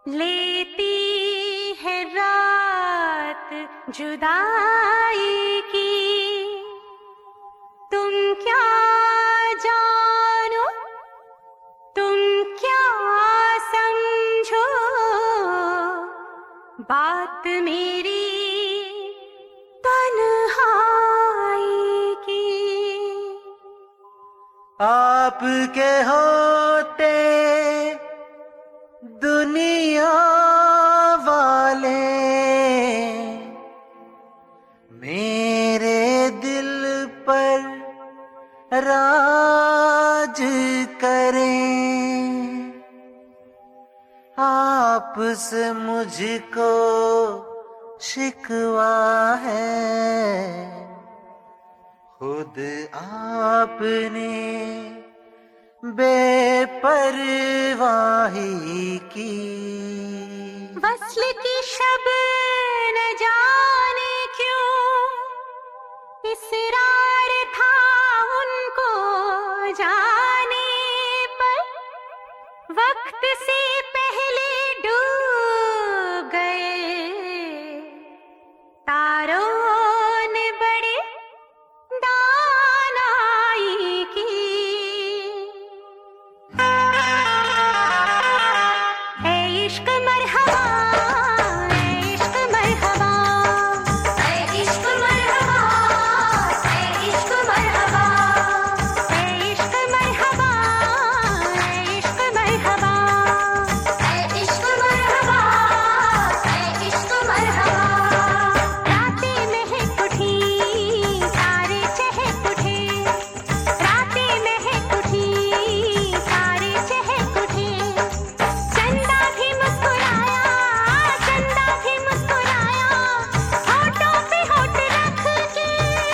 लेती है रात जुदाई की, तुम क्या जानो, तुम क्या समझो बात मेरी तन्हाई की। आपके होते दुनिया वाले मेरे दिल पर राज करें, आपसे मुझको शिकवा है, खुद आपने बेपरवाही की। वस्ल की शब न जाने क्यों इसरार था उनको जाने पर, वक्त से पहले डूब गए तारों ने बड़े दानाई की। ए इश्क मरहबा, ए इश्क मरहबा, ए इश्क मरहबा, ए इश्क मरहबा, ए इश्क मरहबा, ए इश्क मरहबा, ए इश्क मरहबा, ए इश्क मरहबा। रातें महक उठी, सारे चहक उठे, रातें महक उठी, सारे चहक उठे। चंदा भी मुस्कुराया, चंदा भी मुस्कुराया, होठों पे होठ रख के,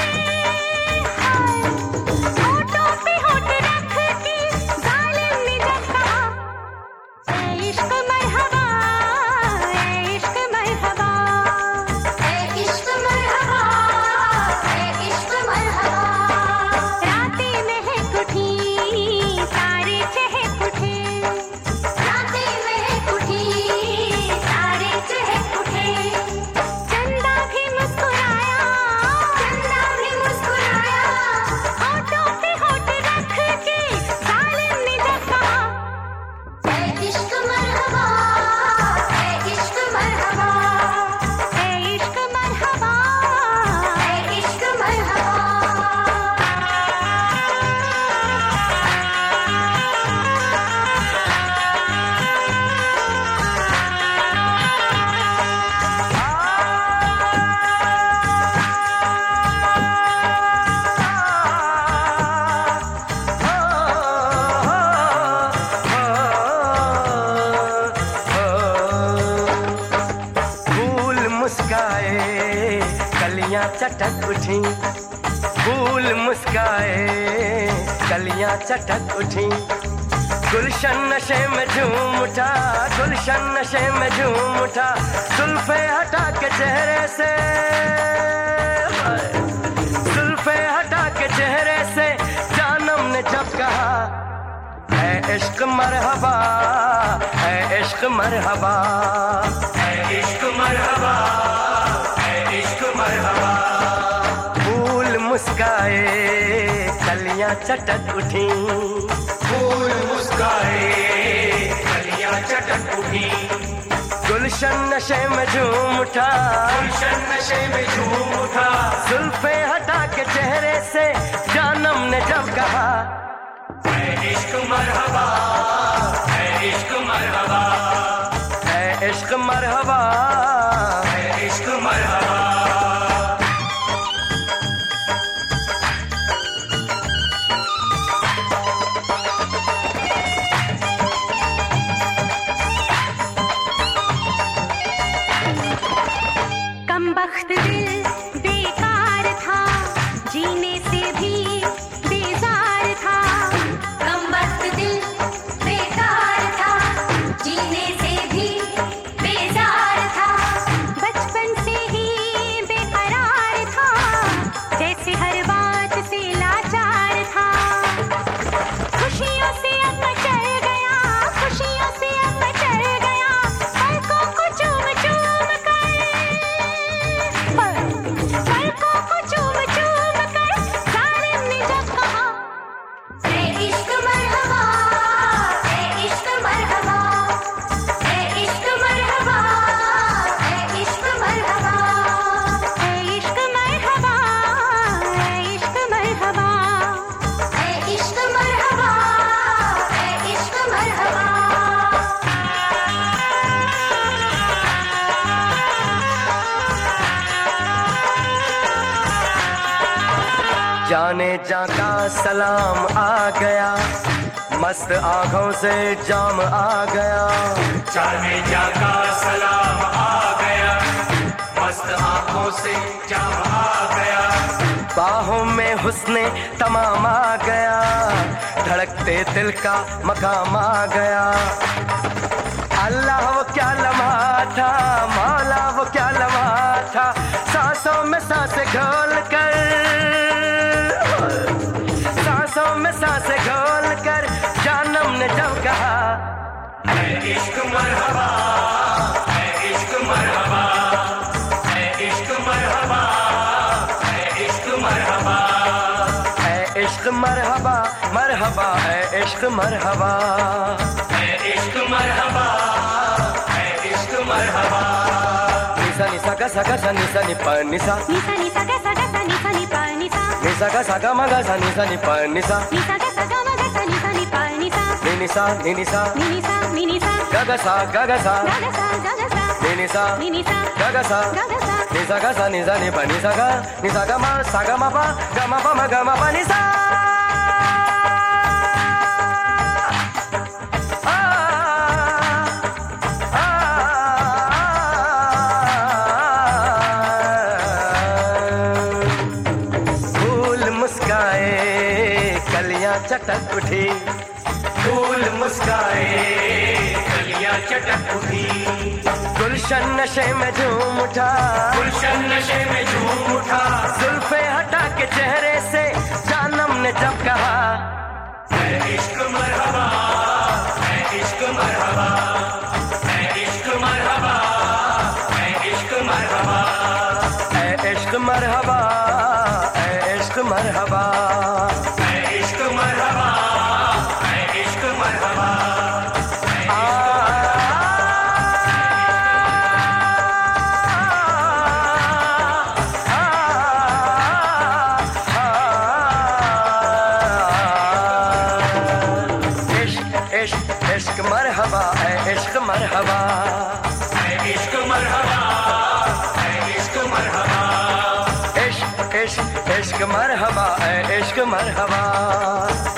हाय, होठों पे होठ रख के जालिम ने जब कहा, ए इश्क मरहबा, ए इश्क मरहबा, ए इश्क मरहबा, ए इश्क मरहबा। रातें महक उठी, सारे चहक उठे, रातें महक उठी, सारे चहक उठे। चंदा भी मुस्कुराया, चंदा भी मुस्कुराया, होठों पे होठ रख के जालिम ने जब कहा, ए इश्क मरहबा, ए इश्क मरहबा, ए इश्क मरहबा, ए इश्क मरहबा। फूल मुस्काए कलियां चटक उठी, फूल मुस्काए कलियां चटक उठी। गुलशन नशे में झूम उठा, गुलशन नशे में झूम उठा, जुल्फे हटा के चेहरे से, जुल्फे हटा के चेहरे से जानम ने जब कहा, है इश्क मरहबा, है इश्क मरहबा, है इश्क मरहबा, है इश्क मरहबा। फूल मुस्काए कलियां चटक उठी, फूल मुस्काए कलियां चटक उठी। गुलशन नशे में झूम उठा, गुलशन नशे में झूम उठा, जुल्फे हटा के चेहरे से जानम ने जब कहा, है इश्क मरहबा, है इश्क मरहबा, है इश्क मरहबा, है इश्क मरहबा। कमबख्त दिल बेकार था, जीने से भी बेजार था, कमबख्त दिल जाने जा का सलाम आ गया, मस्त आंखों से जाम आ गया। जाने जा का सलाम आ गया, मस्त आंखों से जाम आ गया। बाहों में हुस्ने तमाम आ गया, धड़कते दिल का मकाम आ गया। अल्लाह वो क्या लम्हा था, मौला वो क्या लम्हा था, सांसों में सांसें घोल कर, सांसों में सांसें घोल कर जानम ने जब कहा, है इश्क मरहबा, है इश्क मरहबा, है इश्क मरहबा, है इश्क मरहबा, है इश्क मरहबा, मरहबा है इश्क मरहबा, है इश्क मरहबा, है इश्क मरहबा। निसा निसा गा सा गा सा निसा नि प निसा, निसा निसा गा सा निसा नि पा निसा, निसा गा सा गा मा गा सा निसा नि प निसा, निसा गा सा गा मा गा सा निसा नि पा निसा, नि निसा नि निसा नि निसा गा गा सा गा गा सा, गा गा सा नि निसा नि निसा गा गा सा, गा गा सा निसा गा सा निसा नि प निसा गा मा सा गा मा पा गा मा पा मा गा मा पा निसा। कलियां चटक उठी, फूल मुस्काए कलियां चटक उठी, गुलशन नशे में झूम उठा, गुलशन नशे में झूम उठा। जुल्फे हटा के चेहरे से जानम ने जब कहा, है इश्क मरहबा, है इश्क मरहबा, है इश्क मरहबा, है इश्क मरहबा, है इश्क मरहबा, है इश्क मरहबा, है इश्क मरहबा, है इश्क मरहबा। इश्क मरहबा, है इश्क मरहबा, है इश्क मरहबा, है इश्क मरहबा, इश्क इश्क इश्क मरहबा, है इश्क मरहबा।